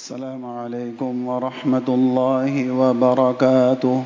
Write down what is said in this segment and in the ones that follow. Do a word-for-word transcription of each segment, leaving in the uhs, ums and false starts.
السلام عليكم ورحمة الله وبركاته.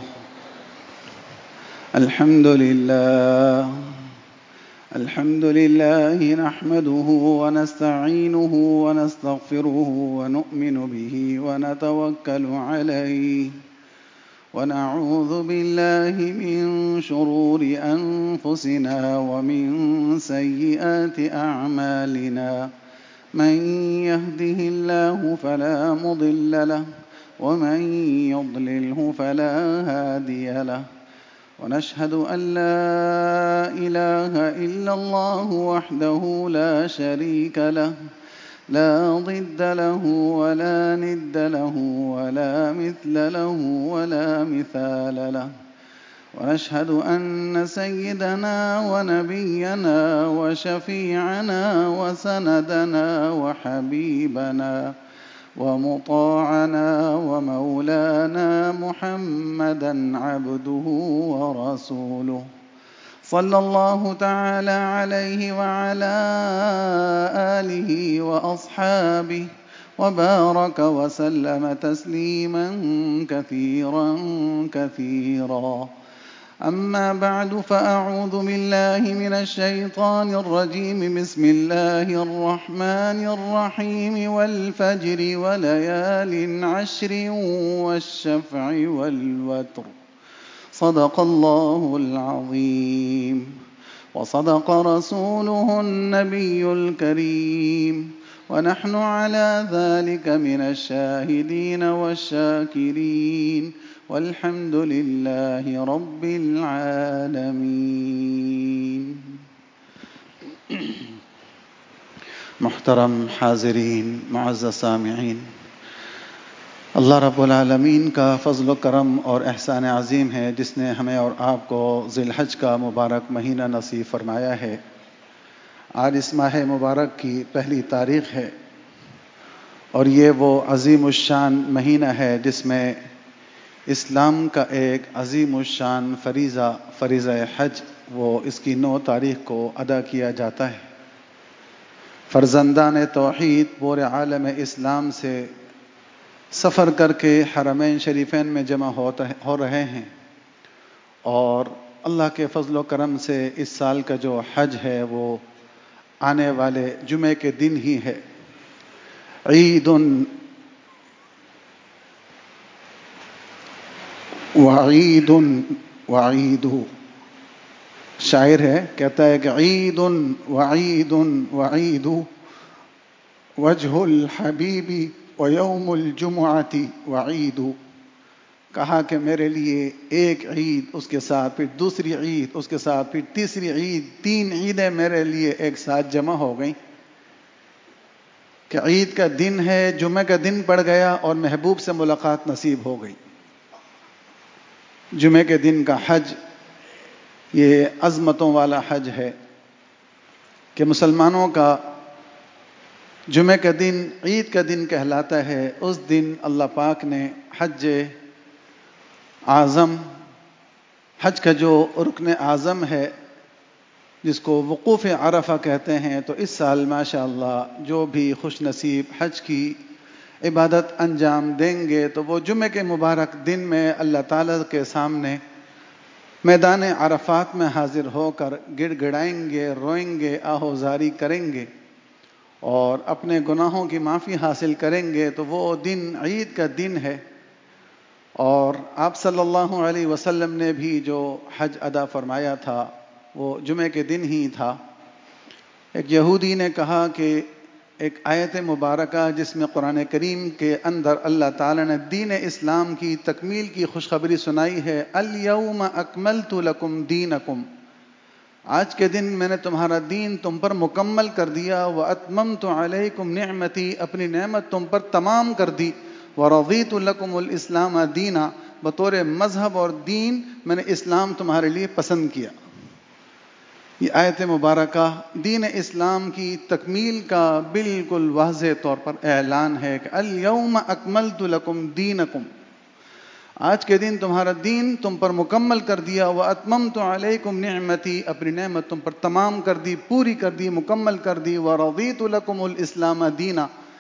الحمد لله الحمد لله نحمده ونستعينه ونستغفره ونؤمن به ونتوكل عليه ونعوذ بالله من شرور أنفسنا ومن سيئات أعمالنا. من يهده الله فلا مضل له ومن يضلله فلا هادي له. ونشهد أن لا إله إلا الله وحده لا شريك له لا ضد له ولا ند له ولا مثل له ولا مثال له. ونشهد أن سيدنا ونبينا وشفيعنا وسندنا وحبيبنا ومطاعنا ومولانا محمدًا عبده ورسوله صلى الله تعالى عليه وعلى آله وأصحابه وبارك وسلم تسليمًا كثيرًا كثيرًا. أما بعد فأعوذ بالله من الشيطان الرجيم. بسم الله الرحمن الرحيم. والفجر وليال عشر والشفع والوتر. صدق الله العظيم وصدق رسوله النبي الكريم ونحن على ذلك من الشاهدين والشاكرين والحمد لله رب العالمين. محترم حاضرین، معزز سامعین، اللہ رب العالمین کا فضل و کرم اور احسان عظیم ہے جس نے ہمیں اور آپ کو ذی الحج کا مبارک مہینہ نصیب فرمایا ہے۔ آج اس ماہ مبارک کی پہلی تاریخ ہے اور یہ وہ عظیم الشان مہینہ ہے جس میں اسلام کا ایک عظیم الشان فریضہ فریضہ حج وہ اس کی نو تاریخ کو ادا کیا جاتا ہے۔ فرزندان توحید پورے عالم اسلام سے سفر کر کے حرمین شریفین میں جمع ہوتا ہو رہے ہیں اور اللہ کے فضل و کرم سے اس سال کا جو حج ہے وہ آنے والے جمعے کے دن ہی ہے۔ عید وعید وعید، شاعر ہے کہتا ہے کہ عید وعید وعید وجہ الحبیب ویوم الجمعۃ وعید۔ کہا کہ میرے لیے ایک عید، اس کے ساتھ پھر دوسری عید، اس کے ساتھ پھر تیسری عید، تین عیدیں میرے لیے ایک ساتھ جمع ہو گئیں کہ عید کا دن ہے، جمعہ کا دن پڑ گیا اور محبوب سے ملاقات نصیب ہو گئی۔ جمعے کے دن کا حج یہ عظمتوں والا حج ہے کہ مسلمانوں کا جمعے کا دن عید کا دن کہلاتا ہے۔ اس دن اللہ پاک نے حج اعظم، حج کا جو رکن اعظم ہے جس کو وقوف عرفہ کہتے ہیں، تو اس سال ماشاءاللہ جو بھی خوش نصیب حج کی عبادت انجام دیں گے تو وہ جمعے کے مبارک دن میں اللہ تعالیٰ کے سامنے میدان عرفات میں حاضر ہو کر گڑ گڑائیں گے، روئیں گے، آہوزاری کریں گے اور اپنے گناہوں کی معافی حاصل کریں گے۔ تو وہ دن عید کا دن ہے اور آپ صلی اللہ علیہ وسلم نے بھی جو حج ادا فرمایا تھا وہ جمعے کے دن ہی تھا۔ ایک یہودی نے کہا کہ ایک آیت مبارکہ جس میں قرآن کریم کے اندر اللہ تعالیٰ نے دین اسلام کی تکمیل کی خوشخبری سنائی ہے، الیوم اکملت لکم دینکم، آج کے دن میں نے تمہارا دین تم پر مکمل کر دیا، واتممت علیکم نعمتی، اپنی نعمت تم پر تمام کر دی، ورضیت لکم الاسلام دینا، بطور مذہب اور دین میں نے اسلام تمہارے لیے پسند کیا۔ یہ آیت مبارکہ دین اسلام کی تکمیل کا بالکل واضح طور پر اعلان ہے کہ الیوم اکملت لکم دینکم، آج کے دن تمہارا دین تم پر مکمل کر دیا، واتممت علیکم نعمتی، اپنی نعمت تم پر تمام کر دی، پوری کر دی، مکمل کر دی، ورضیت لکم الاسلام دینا،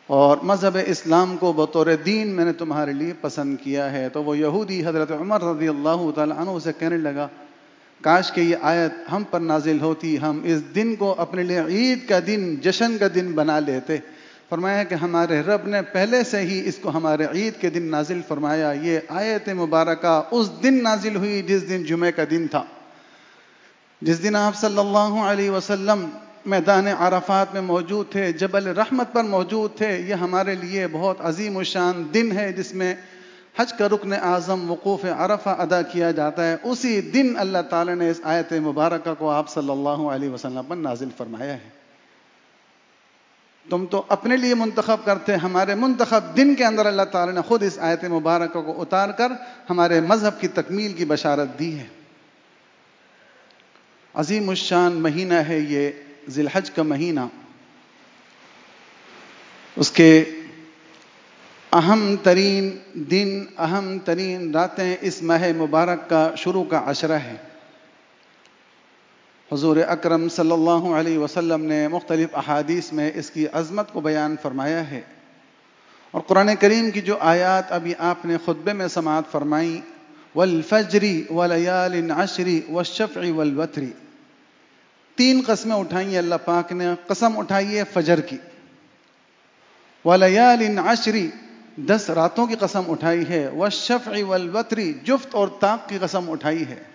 اور مذہب اسلام کو بطور دین میں نے تمہارے لیے پسند کیا ہے. تو وہ یہودی حضرت عمر رضی اللہ تعالیٰ عنہ سے کہنے لگا کاش کہ یہ آیت ہم پر نازل ہوتی, ہم اس دن کو اپنے لیے عید کا دن, جشن کا دن بنا لیتے. فرمایا کہ ہمارے رب نے پہلے سے ہی اس کو ہمارے عید کے دن نازل فرمایا. یہ آیت مبارکہ اس دن نازل ہوئی جس دن جمعہ کا دن تھا, جس دن آپ صلی اللہ علیہ وسلم میدان عرفات میں موجود تھے, جبل رحمت پر موجود تھے. یہ ہمارے لیے بہت عظیم الشان دن ہے جس میں حج کا رکن اعظم وقوف عرفہ ادا کیا جاتا ہے. اسی دن اللہ تعالی نے اس آیت مبارکہ کو آپ صلی اللہ علیہ وسلم پر نازل فرمایا ہے. تم تو اپنے لیے منتخب کرتے, ہمارے منتخب دن کے اندر اللہ تعالی نے خود اس آیت مبارکہ کو اتار کر ہمارے مذہب کی تکمیل کی بشارت دی ہے. عظیم الشان مہینہ ہے یہ ذی الحج کا مہینہ. اس کے اہم ترین دن, اہم ترین راتیں اس ماہ مبارک کا شروع کا عشرہ ہے. حضور اکرم صلی اللہ علیہ وسلم نے مختلف احادیث میں اس کی عظمت کو بیان فرمایا ہے. اور قرآن کریم کی جو آیات ابھی آپ نے خطبے میں سماعت فرمائیں, والفجر ولیال عشر والشفع والوتر, تین قسمیں اٹھائی ہیں اللہ پاک نے. قسم اٹھائی ہے فجر کی, ولیال عشر دس راتوں کی قسم اٹھائی ہے, والشفع والوتر جفت اور طاق کی قسم اٹھائی ہے.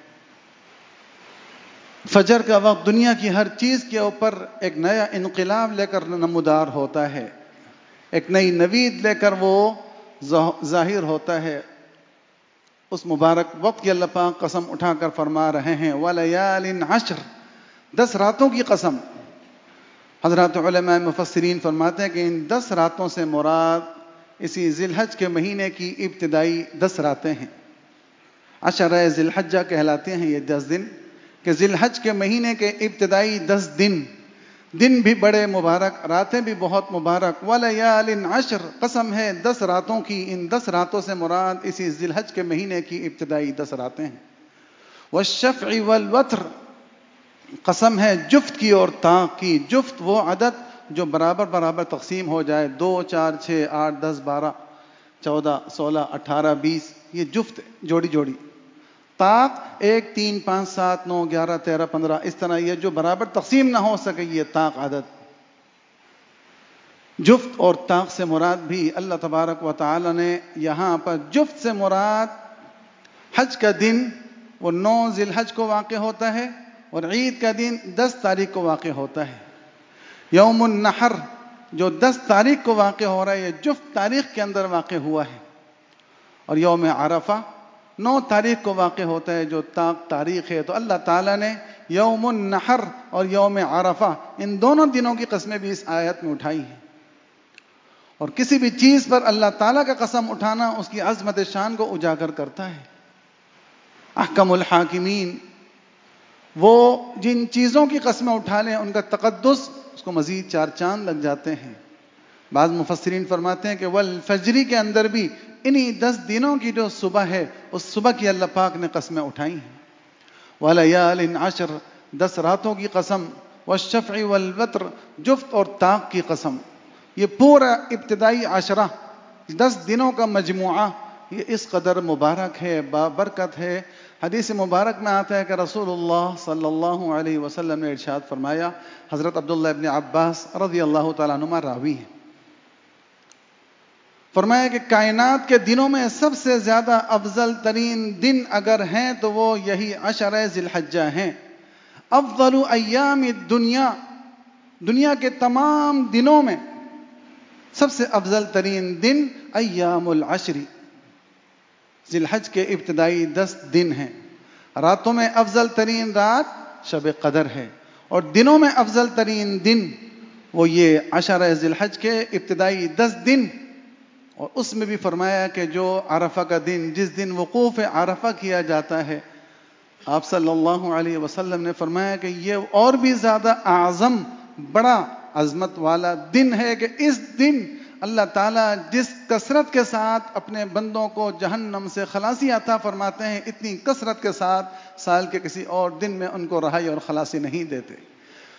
فجر کا وقت دنیا کی ہر چیز کے اوپر ایک نیا انقلاب لے کر نمودار ہوتا ہے, ایک نئی نوید لے کر وہ ظاہر ہوتا ہے. اس مبارک وقت کی اللہ پاک قسم اٹھا کر فرما رہے ہیں ولیال عشر, دس راتوں کی قسم. حضرات علماء مفسرین فرماتے ہیں کہ ان دس راتوں سے مراد اسی ذی الحج کے مہینے کی ابتدائی دس راتیں ہیں. عشرہ ذی الحجہ کہلاتے ہیں یہ دس دن, کہ ذی الحج کے مہینے کے ابتدائی دس دن, دن بھی بڑے مبارک, راتیں بھی بہت مبارک. ولیال عشر, قسم ہے دس راتوں کی, ان دس راتوں سے مراد اسی ذی الحج کے مہینے کی ابتدائی دس راتیں ہیں. والشفع والوتر, قسم ہے جفت کی اور طاق کی. جفت وہ عدد جو برابر برابر تقسیم ہو جائے, دو, چار, چھ, آٹھ, دس, بارہ, چودہ, سولہ, اٹھارہ, بیس, یہ جفت جوڑی جوڑی. طاق ایک, تین, پانچ, سات, نو, گیارہ, تیرہ, پندرہ, اس طرح یہ جو برابر تقسیم نہ ہو سکے یہ طاق عدد. جفت اور طاق سے مراد بھی اللہ تبارک و تعالی نے یہاں پر, جفت سے مراد حج کا دن وہ نو ذی الحج کو واقع ہوتا ہے, اور عید کا دن دس تاریخ کو واقع ہوتا ہے. یوم النحر جو دس تاریخ کو واقع ہو رہا ہے یہ جفت تاریخ کے اندر واقع ہوا ہے. اور یوم عرفہ نو تاریخ کو واقع ہوتا ہے جو طاق تاریخ ہے. تو اللہ تعالیٰ نے یوم النحر اور یوم عرفہ ان دونوں دنوں کی قسمیں بھی اس آیت میں اٹھائی ہیں. اور کسی بھی چیز پر اللہ تعالیٰ کا قسم اٹھانا اس کی عظمت شان کو اجاگر کرتا ہے. احکم الحاکمین, وہ جن چیزوں کی قسمیں اٹھا لیں ان کا تقدس, اس کو مزید چار چاند لگ جاتے ہیں. بعض مفسرین فرماتے ہیں کہ والفجر کے اندر بھی انہی دس دنوں کی جو صبح ہے اس صبح کی اللہ پاک نے قسمیں اٹھائی ہیں. ولیال عشر, دس راتوں کی قسم. والشفع والوتر, جفت اور طاق کی قسم. یہ پورا ابتدائی عشرہ, دس دنوں کا مجموعہ, یہ اس قدر مبارک ہے, بابرکت ہے. حدیث مبارک میں آتا ہے کہ رسول اللہ صلی اللہ علیہ وسلم نے ارشاد فرمایا, حضرت عبداللہ ابن عباس رضی اللہ تعالیٰ عنہما راوی ہیں, فرمایا کہ کائنات کے دنوں میں سب سے زیادہ افضل ترین دن اگر ہیں تو وہ یہی عشرہ ذی الحجہ ہیں. افضل ایام الدنیا, دنیا کے تمام دنوں میں سب سے افضل ترین دن ایام العشر, ذی الحج کے ابتدائی دس دن ہیں. راتوں میں افضل ترین رات شب قدر ہے, اور دنوں میں افضل ترین دن وہ یہ عشرہ ذی الحج کے ابتدائی دس دن. اور اس میں بھی فرمایا کہ جو عرفہ کا دن, جس دن وقوف عرفہ کیا جاتا ہے, آپ صلی اللہ علیہ وسلم نے فرمایا کہ یہ اور بھی زیادہ اعظم, بڑا عظمت والا دن ہے کہ اس دن اللہ تعالیٰ جس کثرت کے ساتھ اپنے بندوں کو جہنم سے خلاصی عطا فرماتے ہیں, اتنی کثرت کے ساتھ سال کے کسی اور دن میں ان کو رہائی اور خلاصی نہیں دیتے.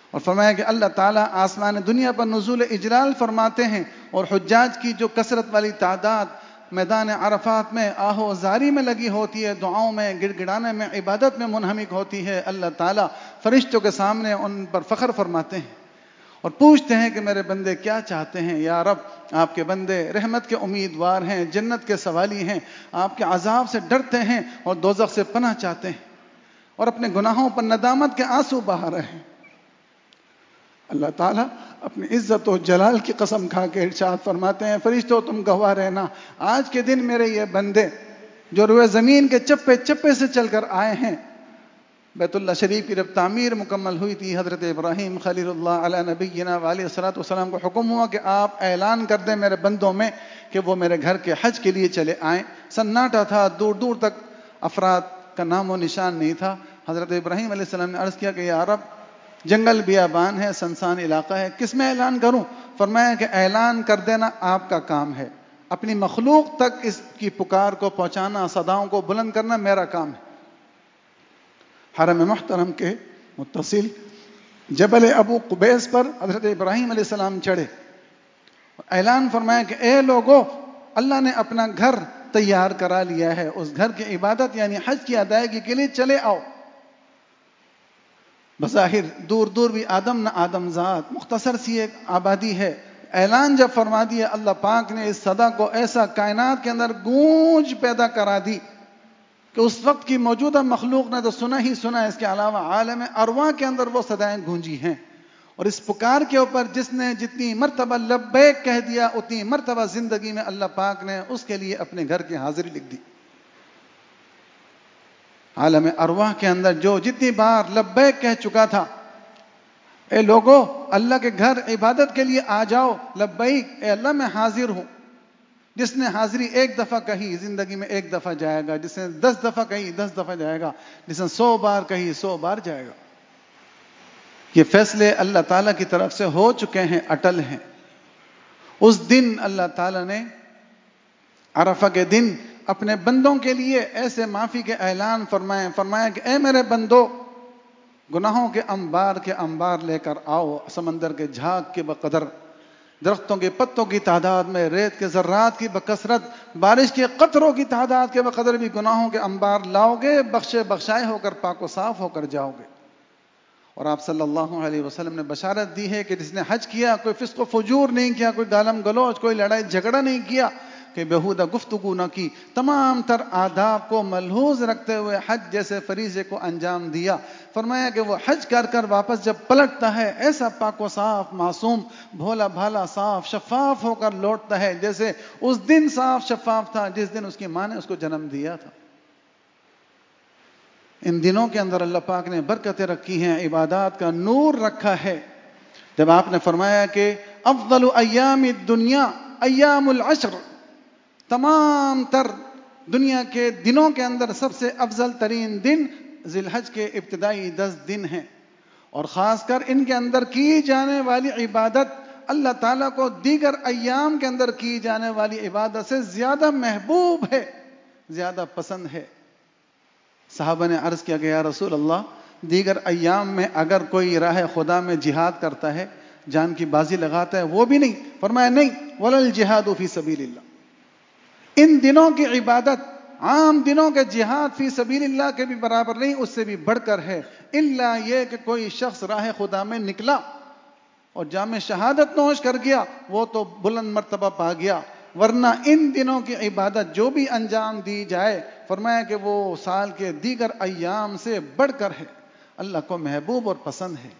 اور فرمایا کہ اللہ تعالیٰ آسمان دنیا پر نزول اجلال فرماتے ہیں، اور حجاج کی جو کثرت والی تعداد میدان عرفات میں آہو زاری میں لگی ہوتی ہے، دعاؤں میں، گڑ گڑانے میں، عبادت میں منہمک ہوتی ہے، اللہ تعالیٰ فرشتوں کے سامنے ان پر فخر فرماتے ہیں اور پوچھتے ہیں کہ میرے بندے کیا چاہتے ہیں؟ یا رب، آپ کے بندے رحمت کے امیدوار ہیں، جنت کے سوالی ہیں، آپ کے عذاب سے ڈرتے ہیں اور دوزخ سے پناہ چاہتے ہیں اور اپنے گناہوں پر ندامت کے آنسو بہا رہے ہیں۔ اللہ تعالیٰ اپنی عزت و جلال کی قسم کھا کے ارشاد فرماتے ہیں، فرشتوں تم گواہ رہنا، آج کے دن میرے یہ بندے جو روئے زمین کے چپے چپے سے چل کر آئے ہیں، بیت اللہ شریف کی جب تعمیر مکمل ہوئی تھی، حضرت ابراہیم خلیل اللہ علیہ نبینا علیہ الصلوۃ والسلام کو حکم ہوا کہ آپ اعلان کر دیں میرے بندوں میں کہ وہ میرے گھر کے حج کے لیے چلے آئیں۔ سناٹا تھا، دور دور تک افراد کا نام و نشان نہیں تھا۔ حضرت ابراہیم علیہ السلام نے عرض کیا کہ یا رب، جنگل بیابان ہے، سنسان علاقہ ہے، کس میں اعلان کروں؟ فرمایا کہ اعلان کر دینا آپ کا کام ہے، اپنی مخلوق تک اس کی پکار کو پہنچانا، صداؤں کو بلند کرنا میرا کام ہے۔ حرم محترم کے متصل جبل ابو قبیس پر حضرت ابراہیم علیہ السلام چڑھے، اعلان فرمایا کہ اے لوگو، اللہ نے اپنا گھر تیار کرا لیا ہے، اس گھر کی عبادت یعنی حج کی ادائیگی کے لیے چلے آؤ۔ بظاہر دور دور بھی آدم نہ آدم ذات، مختصر سی ایک آبادی ہے۔ اعلان جب فرما دیا، اللہ پاک نے اس صدا کو ایسا کائنات کے اندر گونج پیدا کرا دی کہ اس وقت کی موجودہ مخلوق نے تو سنا ہی سنا، اس کے علاوہ عالم ارواح کے اندر وہ صدائیں گونجی ہیں۔ اور اس پکار کے اوپر جس نے جتنی مرتبہ لبیک کہہ دیا، اتنی مرتبہ زندگی میں اللہ پاک نے اس کے لیے اپنے گھر کی حاضری لکھ دی۔ عالم ارواح کے اندر جو جتنی بار لبیک کہہ چکا تھا، اے لوگو اللہ کے گھر عبادت کے لیے آ جاؤ، لبیک اے اللہ میں حاضر ہوں۔ جس نے حاضری ایک دفعہ کہی زندگی میں ایک دفعہ جائے گا، جس نے دس دفعہ کہی دس دفعہ جائے گا، جس نے سو بار کہی سو بار جائے گا۔ یہ فیصلے اللہ تعالیٰ کی طرف سے ہو چکے ہیں، اٹل ہیں۔ اس دن اللہ تعالیٰ نے عرفہ کے دن اپنے بندوں کے لیے ایسے معافی کے اعلان فرمائے، فرمایا کہ اے میرے بندو، گناہوں کے انبار کے انبار لے کر آؤ، سمندر کے جھاگ کے بقدر، درختوں کے پتوں کی تعداد میں، ریت کے ذرات کی بکثرت، بارش کے قطروں کی تعداد کے بقدر بھی گناہوں کے انبار لاؤ گے، بخشے بخشائے ہو کر پاک و صاف ہو کر جاؤ گے۔ اور آپ صلی اللہ علیہ وسلم نے بشارت دی ہے کہ جس نے حج کیا، کوئی فسق و فجور نہیں کیا، کوئی گالم گلوچ، کوئی لڑائی جھگڑا نہیں کیا، کہ بےہودہ گفتگو نہ کی، تمام تر آداب کو ملحوظ رکھتے ہوئے حج جیسے فریضے کو انجام دیا، فرمایا کہ وہ حج کر کر واپس جب پلٹتا ہے، ایسا پاک و صاف، معصوم، بھولا بھالا، صاف شفاف ہو کر لوٹتا ہے جیسے اس دن صاف شفاف تھا جس دن اس کی ماں نے اس کو جنم دیا تھا۔ ان دنوں کے اندر اللہ پاک نے برکتیں رکھی ہیں، عبادات کا نور رکھا ہے۔ جب آپ نے فرمایا کہ افضل ایام الدنیا ایام العشر، تمام تر دنیا کے دنوں کے اندر سب سے افضل ترین دن ذی الحج کے ابتدائی دس دن ہیں، اور خاص کر ان کے اندر کی جانے والی عبادت اللہ تعالیٰ کو دیگر ایام کے اندر کی جانے والی عبادت سے زیادہ محبوب ہے، زیادہ پسند ہے۔ صحابہ نے عرض کیا کہ یا رسول اللہ، دیگر ایام میں اگر کوئی راہ خدا میں جہاد کرتا ہے، جان کی بازی لگاتا ہے، وہ بھی نہیں؟ فرمایا نہیں، ولا الجہاد فی سبیل اللہ، ان دنوں کی عبادت عام دنوں کے جہاد فی سبیل اللہ کے بھی برابر نہیں، اس سے بھی بڑھ کر ہے، الا یہ کہ کوئی شخص راہ خدا میں نکلا اور جام شہادت نوش کر گیا، وہ تو بلند مرتبہ پا گیا، ورنہ ان دنوں کی عبادت جو بھی انجام دی جائے، فرمایا کہ وہ سال کے دیگر ایام سے بڑھ کر ہے، اللہ کو محبوب اور پسند ہے۔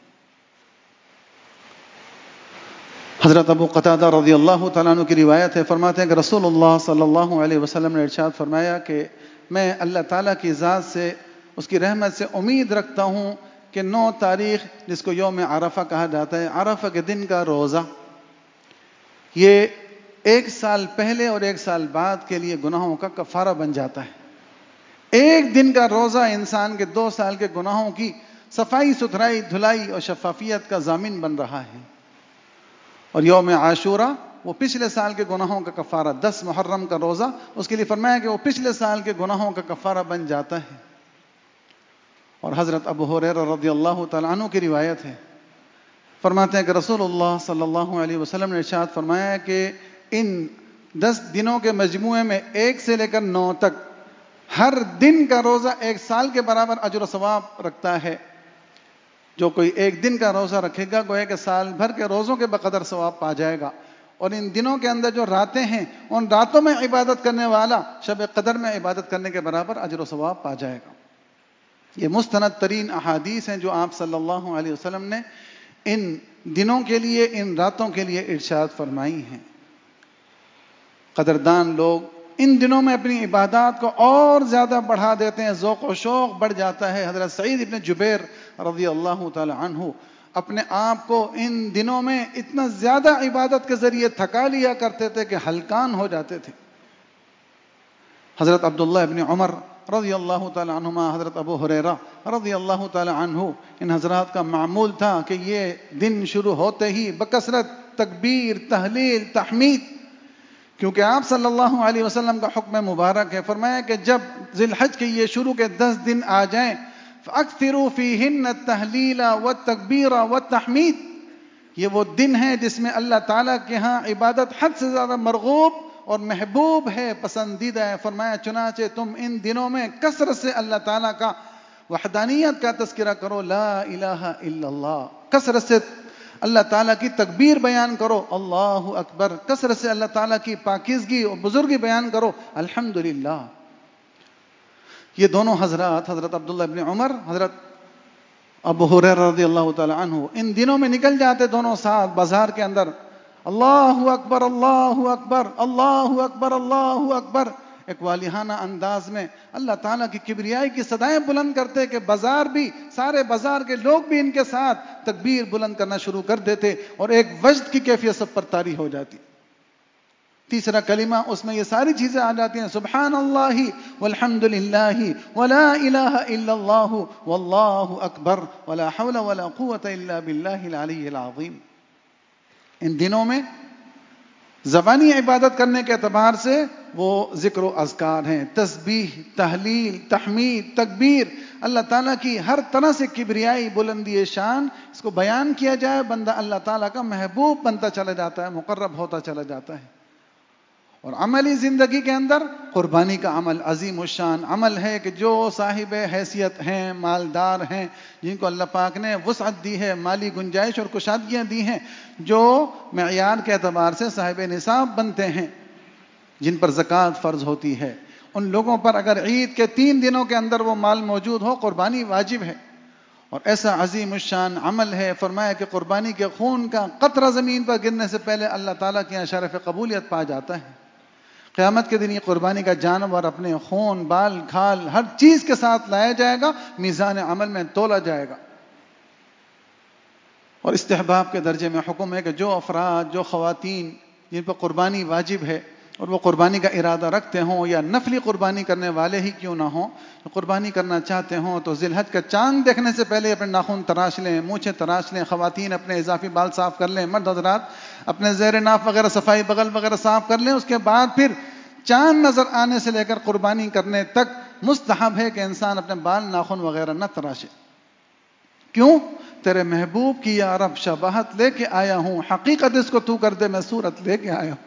حضرت ابو قتادہ رضی اللہ تعالیٰ عنہ کی روایت ہے، فرماتے ہیں کہ رسول اللہ صلی اللہ علیہ وسلم نے ارشاد فرمایا کہ میں اللہ تعالیٰ کی ذات سے، اس کی رحمت سے امید رکھتا ہوں کہ نو تاریخ، جس کو یوم عرفہ کہا جاتا ہے، عرفہ کے دن کا روزہ، یہ ایک سال پہلے اور ایک سال بعد کے لیے گناہوں کا کفارہ بن جاتا ہے۔ ایک دن کا روزہ انسان کے دو سال کے گناہوں کی صفائی ستھرائی، دھلائی اور شفافیت کا ضامن بن رہا ہے۔ اور یوم عاشورہ وہ پچھلے سال کے گناہوں کا کفارہ، دس محرم کا روزہ، اس کے لیے فرمایا کہ وہ پچھلے سال کے گناہوں کا کفارہ بن جاتا ہے۔ اور حضرت ابو ہریرہ رضی اللہ تعالیٰ عنہ کی روایت ہے فرماتے ہیں کہ رسول اللہ صلی اللہ علیہ وسلم نے ارشاد فرمایا کہ ان دس دنوں کے مجموعے میں ایک سے لے کر نو تک ہر دن کا روزہ ایک سال کے برابر اجر و ثواب رکھتا ہے. جو کوئی ایک دن کا روزہ رکھے گا گویا کہ سال بھر کے روزوں کے بقدر ثواب پا جائے گا. اور ان دنوں کے اندر جو راتیں ہیں ان راتوں میں عبادت کرنے والا شب قدر میں عبادت کرنے کے برابر اجر و ثواب پا جائے گا. یہ مستند ترین احادیث ہیں جو آپ صلی اللہ علیہ وسلم نے ان دنوں کے لیے ان راتوں کے لیے ارشاد فرمائی ہیں. قدردان لوگ ان دنوں میں اپنی عبادات کو اور زیادہ بڑھا دیتے ہیں, ذوق و شوق بڑھ جاتا ہے. حضرت سعید ابن جبیر رضی اللہ تعالی عنہ اپنے آپ کو ان دنوں میں اتنا زیادہ عبادت کے ذریعے تھکا لیا کرتے تھے کہ ہلکان ہو جاتے تھے. حضرت عبداللہ ابن عمر رضی اللہ تعالی عنہما, حضرت ابو ہریرہ رضی اللہ تعالی عنہ, ان حضرات کا معمول تھا کہ یہ دن شروع ہوتے ہی بکثرت تکبیر, تحلیل, تحمید, کیونکہ آپ صلی اللہ علیہ وسلم کا حکم مبارک ہے. فرمایا کہ جب ذی الحج کے یہ شروع کے دس دن آ جائیں فَأَكْثِرُوا فِيهِنَّ التَّهْلِيلَ وَالتَّكْبِيرَ وَالتَّحْمِيدَ, یہ وہ دن ہے جس میں اللہ تعالیٰ کے ہاں عبادت حد سے زیادہ مرغوب اور محبوب ہے, پسندیدہ ہے. فرمایا چنانچہ تم ان دنوں میں کثرت سے اللہ تعالیٰ کا وحدانیت کا تذکرہ کرو, لا الہ الا اللہ, کثرت سے اللہ تعالیٰ کی تکبیر بیان کرو, اللہ اکبر, کثرت سے اللہ تعالیٰ کی پاکیزگی اور بزرگی بیان کرو, الحمدللہ. یہ دونوں حضرات, حضرت عبداللہ ابن عمر, حضرت ابو ہریرہ رضی اللہ تعالی عنہ, ان دنوں میں نکل جاتے دونوں ساتھ بازار کے اندر, اللہ اکبر اللہ اکبر اللہ اکبر اللہ اکبر, ایک والہانہ انداز میں اللہ تعالیٰ کی کبریائی کی صدائیں بلند کرتے کہ بازار بھی, سارے بازار کے لوگ بھی ان کے ساتھ تکبیر بلند کرنا شروع کر دیتے اور ایک وجد کی کیفیت سب پر طاری ہو جاتی. تیسرا کلمہ اس میں یہ ساری چیزیں آ جاتی ہیں, سبحان اللہ والحمد للہ ولا الہ الا اللہ واللہ اکبر ولا حول ولا قوة الا باللہ العلی العظیم. ان دنوں میں زبانی عبادت کرنے کے اعتبار سے وہ ذکر و اذکار ہیں, تسبیح, تحلیل, تحمید, تکبیر, اللہ تعالیٰ کی ہر طرح سے کبریائی, بلندی شان, اس کو بیان کیا جائے, بندہ اللہ تعالیٰ کا محبوب بنتا چلا جاتا ہے, مقرب ہوتا چلا جاتا ہے. اور عملی زندگی کے اندر قربانی کا عمل عظیم الشان عمل ہے کہ جو صاحب حیثیت ہیں, مالدار ہیں, جن کو اللہ پاک نے وسعت دی ہے, مالی گنجائش اور کشادگیاں دی ہیں, جو معیار کے اعتبار سے صاحب نصاب بنتے ہیں, جن پر زکوٰۃ فرض ہوتی ہے, ان لوگوں پر اگر عید کے تین دنوں کے اندر وہ مال موجود ہو, قربانی واجب ہے. اور ایسا عظیم الشان عمل ہے, فرمایا کہ قربانی کے خون کا قطرہ زمین پر گرنے سے پہلے اللہ تعالیٰ کے یہاں شرف قبولیت پا جاتا ہے. قیامت کے دن یہ قربانی کا جانور اپنے خون, بال, کھال, ہر چیز کے ساتھ لایا جائے گا, میزان عمل میں تولا جائے گا. اور استحباب کے درجے میں حکم ہے کہ جو افراد, جو خواتین جن پر قربانی واجب ہے اور وہ قربانی کا ارادہ رکھتے ہوں, یا نفلی قربانی کرنے والے ہی کیوں نہ ہوں, قربانی کرنا چاہتے ہوں تو ذی الحج کا چاند دیکھنے سے پہلے اپنے ناخن تراش لیں, مونچھیں تراش لیں. خواتین اپنے اضافی بال صاف کر لیں, مرد حضرات اپنے زیر ناف وغیرہ صفائی بغل وغیرہ صاف کر لیں. اس کے بعد پھر چاند نظر آنے سے لے کر قربانی کرنے تک مستحب ہے کہ انسان اپنے بال, ناخن وغیرہ نہ تراشے. کیوں؟ تیرے محبوب کی یا رب شباہت لے کے آیا ہوں, حقیقت اس کو تو کر دے, میں صورت لے کے آیا ہوں.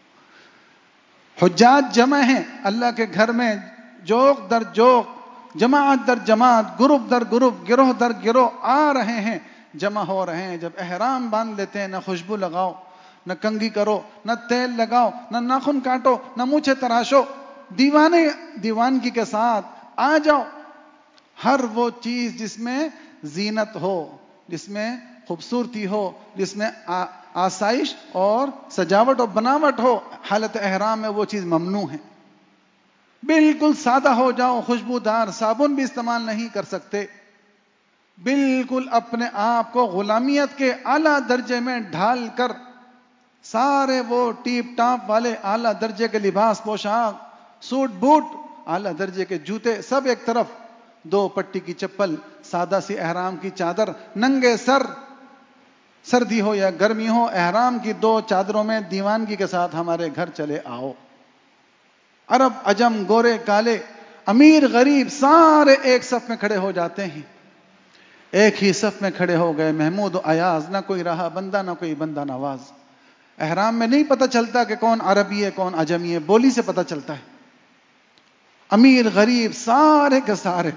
حجاج جمع ہیں اللہ کے گھر میں, جوق در جوق, جماعت در جماعت, گروپ در گروپ, گروہ در گروہ آ رہے ہیں, جمع ہو رہے ہیں. جب احرام باندھ لیتے ہیں, نہ خوشبو لگاؤ, نہ کنگھی کرو, نہ تیل لگاؤ, نہ ناخن کاٹو, نہ مونچھیں تراشو, دیوانے دیوانگی کے ساتھ آ جاؤ. ہر وہ چیز جس میں زینت ہو, جس میں خوبصورتی ہو, جس میں آسائش اور سجاوٹ اور بناوٹ ہو, حالت احرام میں وہ چیز ممنوع ہے. بالکل سادہ ہو جاؤ, خوشبودار صابن بھی استعمال نہیں کر سکتے. بالکل اپنے آپ کو غلامیت کے اعلیٰ درجے میں ڈھال کر, سارے وہ ٹیپ ٹاپ والے اعلیٰ درجے کے لباس, پوشاک, سوٹ بوٹ, اعلیٰ درجے کے جوتے, سب ایک طرف, دو پٹی کی چپل, سادہ سی احرام کی چادر, ننگے سر, سردی ہو یا گرمی ہو, احرام کی دو چادروں میں دیوانگی کے ساتھ ہمارے گھر چلے آؤ. عرب, عجم, گورے, کالے, امیر, غریب, سارے ایک صف میں کھڑے ہو جاتے ہیں. ایک ہی صف میں کھڑے ہو گئے، محمود و ایاز، نہ کوئی رہا بندہ نہ کوئی بندہ نواز۔ احرام میں نہیں پتہ چلتا کہ کون عربی ہے کون عجمی ہے، بولی سے پتہ چلتا ہے۔ امیر غریب سارے کے سارے،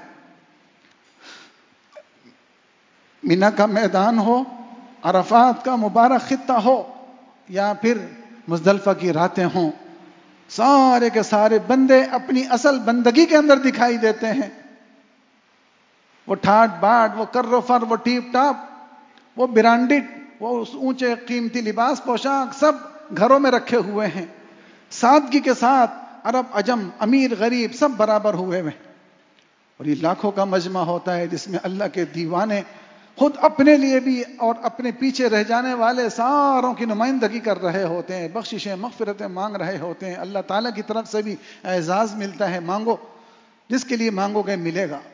مینا کا میدان ہو، عرفات کا مبارک خطہ ہو، یا پھر مزدلفہ کی راتیں ہوں، سارے کے سارے بندے اپنی اصل بندگی کے اندر دکھائی دیتے ہیں۔ وہ ٹھاٹ باٹ، وہ کر و فر، وہ ٹیپ ٹاپ، وہ برانڈڈ، وہ اونچے قیمتی لباس پوشاک سب گھروں میں رکھے ہوئے ہیں، سادگی کے ساتھ عرب عجم امیر غریب سب برابر ہوئے ہوئے۔ اور یہ لاکھوں کا مجمع ہوتا ہے جس میں اللہ کے دیوانے خود اپنے لیے بھی اور اپنے پیچھے رہ جانے والے ساروں کی نمائندگی کر رہے ہوتے ہیں، بخششیں مغفرتیں مانگ رہے ہوتے ہیں، اللہ تعالیٰ کی طرف سے بھی اعزاز ملتا ہے۔ مانگو، جس کے لیے مانگو گے ملے گا۔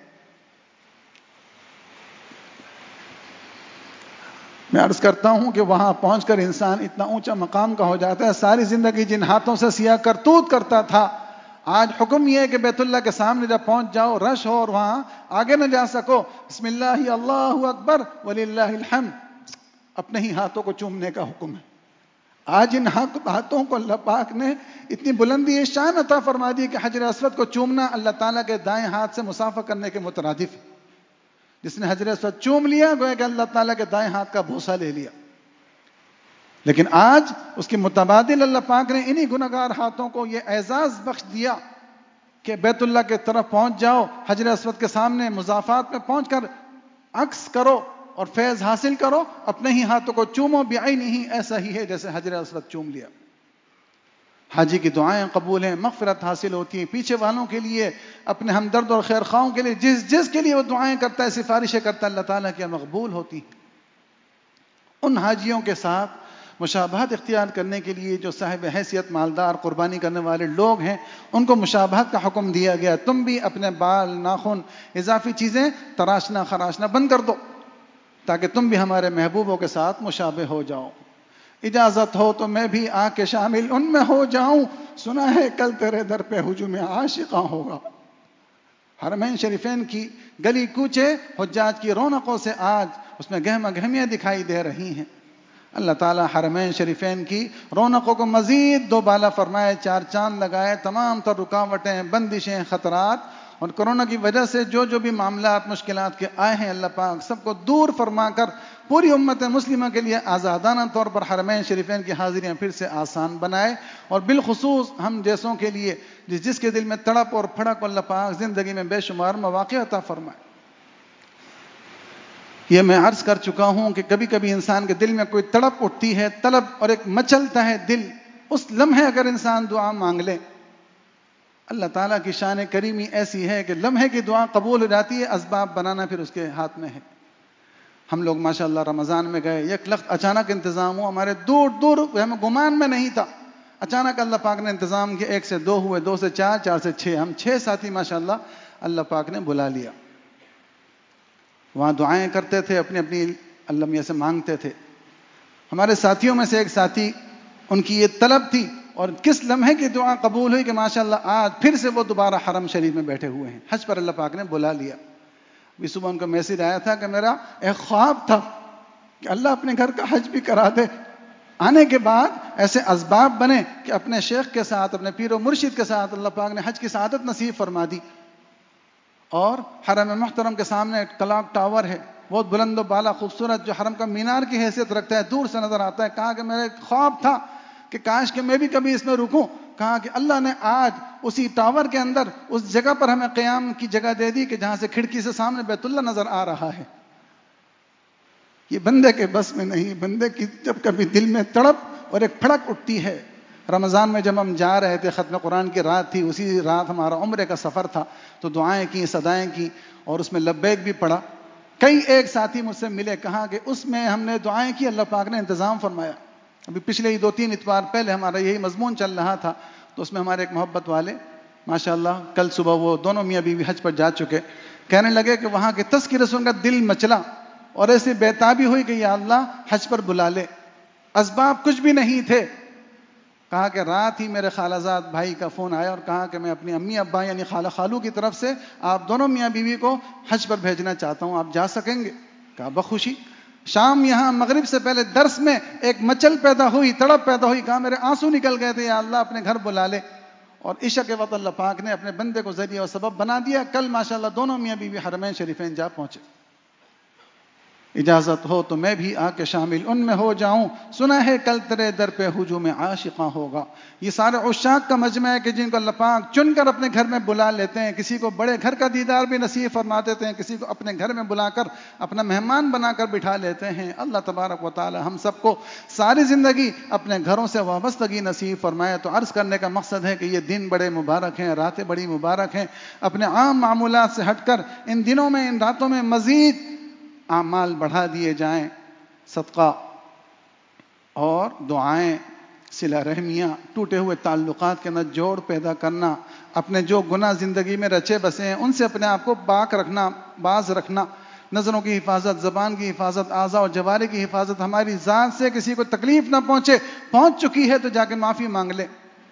میں عرض کرتا ہوں کہ وہاں پہنچ کر انسان اتنا اونچا مقام کا ہو جاتا ہے، ساری زندگی جن ہاتھوں سے سیاہ کرتوت کرتا تھا، آج حکم یہ ہے کہ بیت اللہ کے سامنے جب پہنچ جاؤ، رش ہو اور وہاں آگے نہ جا سکو، بسم اللہ اللہ اکبر وللہ الحمد، اپنے ہی ہاتھوں کو چومنے کا حکم ہے۔ آج ان ہاتھوں کو اللہ پاک نے اتنی بلندی شان عطا فرما دی کہ حجر اسود کو چومنا اللہ تعالیٰ کے دائیں ہاتھ سے مصافحہ کرنے کے مترادف ہے۔ جس نے حجر اسود چوم لیا گویا کہ اللہ تعالیٰ کے دائیں ہاتھ کا بوسہ لے لیا۔ لیکن آج اس کے متبادل اللہ پاک نے انہی گنہگار ہاتھوں کو یہ اعزاز بخش دیا کہ بیت اللہ کے طرف پہنچ جاؤ، حجر اسود کے سامنے مضافات میں پہنچ کر عکس کرو اور فیض حاصل کرو، اپنے ہی ہاتھوں کو چومو، بعینہ ایسا ہی ہے جیسے حجر اسود چوم لیا۔ حاجی کی دعائیں قبول ہیں، مغفرت حاصل ہوتی ہیں، پیچھے والوں کے لیے، اپنے ہمدرد اور خیر خواہوں کے لیے، جس جس کے لیے وہ دعائیں کرتا ہے، سفارشیں کرتا ہے، اللہ تعالیٰ کی مقبول ہوتی ہیں۔ ان حاجیوں کے ساتھ مشابہت اختیار کرنے کے لیے جو صاحب حیثیت مالدار قربانی کرنے والے لوگ ہیں، ان کو مشابہت کا حکم دیا گیا۔ تم بھی اپنے بال، ناخن، اضافی چیزیں تراشنا خراشنا بند کر دو تاکہ تم بھی ہمارے محبوبوں کے ساتھ مشابہ ہو جاؤ۔ اجازت ہو تو میں بھی آ کے شامل ان میں ہو جاؤں، سنا ہے کل تیرے در پہ ہجوم عاشقاں ہوگا۔ حرمین شریفین کی گلی کوچے حجاج کی رونقوں سے آج اس میں گہما گہمیاں دکھائی دے رہی ہیں۔ اللہ تعالیٰ حرمین شریفین کی رونقوں کو مزید دو بالا فرمائے، چار چاند لگائے، تمام تر رکاوٹیں، بندشیں، خطرات اور کرونا کی وجہ سے جو جو بھی معاملات مشکلات کے آئے ہیں، اللہ پاک سب کو دور فرما کر پوری امت مسلمہ کے لیے آزادانہ طور پر حرمین شریفین کی حاضریاں پھر سے آسان بنائے، اور بالخصوص ہم جیسوں کے لیے جس جس کے دل میں تڑپ اور پھڑک، اللہ پاک زندگی میں بے شمار مواقع عطا فرمائے۔ یہ میں عرض کر چکا ہوں کہ کبھی کبھی انسان کے دل میں کوئی تڑپ اٹھتی ہے، طلب اور ایک مچلتا ہے دل، اس لمحے اگر انسان دعا مانگ لے، اللہ تعالیٰ کی شان کریمی ایسی ہے کہ لمحے کی دعا قبول ہو جاتی ہے، اسباب بنانا پھر اس کے ہاتھ میں ہے۔ ہم لوگ ماشاءاللہ رمضان میں گئے، یک لخت اچانک انتظام ہوا، ہمارے دور دور ہمیں گمان میں نہیں تھا، اچانک اللہ پاک نے انتظام کیا، ایک سے دو ہوئے، دو سے چار، چار سے چھ، ہم چھ ساتھی ماشاءاللہ اللہ پاک نے بلا لیا۔ وہاں دعائیں کرتے تھے، اپنی اپنی اللہ میاں سے مانگتے تھے۔ ہمارے ساتھیوں میں سے ایک ساتھی، ان کی یہ طلب تھی اور کس لمحے کی دعا قبول ہوئی کہ ماشاءاللہ آج پھر سے وہ دوبارہ حرم شریف میں بیٹھے ہوئے ہیں، حج پر اللہ پاک نے بلا لیا۔ ابھی صبح ان کا میسج آیا تھا کہ میرا ایک خواب تھا کہ اللہ اپنے گھر کا حج بھی کرا دے، آنے کے بعد ایسے اسباب بنے کہ اپنے شیخ کے ساتھ، اپنے پیر و مرشد کے ساتھ اللہ پاک نے حج کی سعادت نصیب فرما دی۔ اور حرم محترم کے سامنے ایک کلاک ٹاور ہے، بہت بلند و بالا خوبصورت، جو حرم کا مینار کی حیثیت رکھتا ہے، دور سے نظر آتا ہے۔ کہا کہ میرا ایک خواب تھا کہ کاش کہ میں بھی کبھی اس میں رکوں۔ کہا کہ اللہ نے آج اسی ٹاور کے اندر اس جگہ پر ہمیں قیام کی جگہ دے دی کہ جہاں سے کھڑکی سے سامنے بیت اللہ نظر آ رہا ہے۔ یہ بندے کے بس میں نہیں، بندے کی جب کبھی دل میں تڑپ اور ایک پھڑک اٹھتی ہے۔ رمضان میں جب ہم جا رہے تھے، ختم قرآن کی رات تھی، اسی رات ہمارا عمرے کا سفر تھا، تو دعائیں کی، صدائیں کی اور اس میں لبیک بھی پڑھا۔ کئی ایک ساتھی مجھ سے ملے، کہا کہ اس میں ہم نے دعائیں کی، اللہ پاک نے انتظام فرمایا۔ ابھی پچھلے ہی دو تین اتوار پہلے ہمارا یہی مضمون چل رہا تھا، تو اس میں ہمارے ایک محبت والے ماشاءاللہ کل صبح وہ دونوں میاں بیوی حج پر جا چکے، کہنے لگے کہ وہاں کے تذکرے سے ان کا دل مچلا اور ایسی بیتابی ہوئی کہ یا اللہ حج پر بلا لے۔ اسباب کچھ بھی نہیں تھے۔ کہا کہ رات ہی میرے خالہ زاد بھائی کا فون آیا اور کہا کہ میں اپنی امی ابا یعنی خالہ خالو کی طرف سے آپ دونوں میاں بیوی کو حج پر بھیجنا چاہتا ہوں، آپ جا سکیں گے؟ کہا بخوشی. شام یہاں مغرب سے پہلے درس میں ایک مچل پیدا ہوئی, تڑپ پیدا ہوئی, کہا میرے آنسو نکل گئے تھے, یا اللہ اپنے گھر بلا لے. اور عشاء کے وقت اللہ پاک نے اپنے بندے کو ذریعہ اور سبب بنا دیا. کل ماشاءاللہ دونوں میاں بیوی حرمین شریفین جا پہنچے. اجازت ہو تو میں بھی آ کے شامل ان میں ہو جاؤں, سنا ہے کل تیرے در پہ ہجوم عاشقاں ہوگا. یہ سارے عشاق کا مجمع ہے کہ جن کو اللہ پاک چن کر اپنے گھر میں بلا لیتے ہیں. کسی کو بڑے گھر کا دیدار بھی نصیب فرما دیتے ہیں, کسی کو اپنے گھر میں بلا کر اپنا مہمان بنا کر بٹھا لیتے ہیں. اللہ تبارک و تعالی ہم سب کو ساری زندگی اپنے گھروں سے وابستگی نصیب فرمائے. تو عرض کرنے کا مقصد ہے کہ یہ دن بڑے مبارک ہیں, راتیں بڑی مبارک ہیں. اپنے عام معمولات سے ہٹ کر ان دنوں میں, ان راتوں میں مزید اعمال بڑھا دیے جائیں. صدقہ اور دعائیں, صلہ رحمیاں, ٹوٹے ہوئے تعلقات کے اندر جوڑ پیدا کرنا, اپنے جو گناہ زندگی میں رچے بسے ہیں ان سے اپنے آپ کو پاک رکھنا, باز رکھنا. نظروں کی حفاظت, زبان کی حفاظت, اعضاء اور جوارح کی حفاظت. ہماری ذات سے کسی کو تکلیف نہ پہنچے, پہنچ چکی ہے تو جا کے معافی مانگ لے.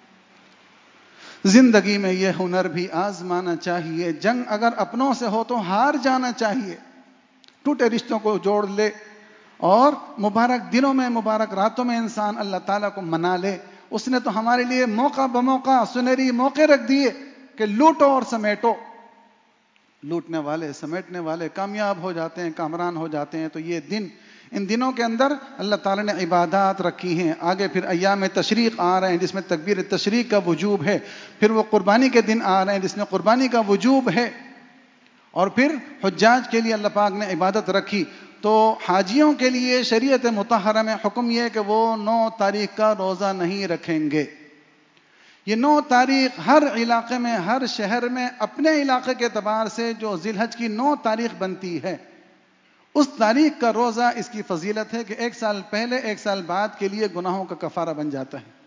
زندگی میں یہ ہنر بھی آزمانا چاہیے. جنگ اگر اپنوں سے ہو تو ہار جانا چاہیے. ٹوٹے رشتوں کو جوڑ لے اور مبارک دنوں میں, مبارک راتوں میں انسان اللہ تعالیٰ کو منا لے. اس نے تو ہمارے لیے موقع بموقع سنہری موقع رکھ دیے کہ لوٹو اور سمیٹو. لوٹنے والے, سمیٹنے والے کامیاب ہو جاتے ہیں, کامران ہو جاتے ہیں. تو یہ دن, ان دنوں کے اندر اللہ تعالیٰ نے عبادات رکھی ہیں. آگے پھر ایام تشریق آ رہے ہیں جس میں تکبیر تشریق کا وجوب ہے. پھر وہ قربانی کے دن آ رہے ہیں جس میں قربانی کا وجوب ہے. اور پھر حجاج کے لیے اللہ پاک نے عبادت رکھی. تو حاجیوں کے لیے شریعت مطہرہ میں حکم یہ ہے کہ وہ نو تاریخ کا روزہ نہیں رکھیں گے. یہ نو تاریخ ہر علاقے میں, ہر شہر میں اپنے علاقے کے اعتبار سے جو ذی الحج کی نو تاریخ بنتی ہے, اس تاریخ کا روزہ اس کی فضیلت ہے کہ ایک سال پہلے ایک سال بعد کے لیے گناہوں کا کفارہ بن جاتا ہے.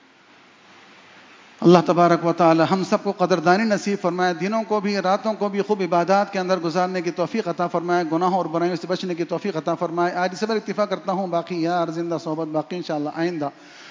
اللہ تبارک و تعالی ہم سب کو قدردانی نصیب فرمائے. دنوں کو بھی راتوں کو بھی خوب عبادات کے اندر گزارنے کی توفیق عطا فرمائے. گناہوں اور برائیوں سے بچنے کی توفیق عطا فرمائے. آج اس پر اکتفا کرتا ہوں. باقی یار زندہ صحبت باقی انشاءاللہ آئندہ.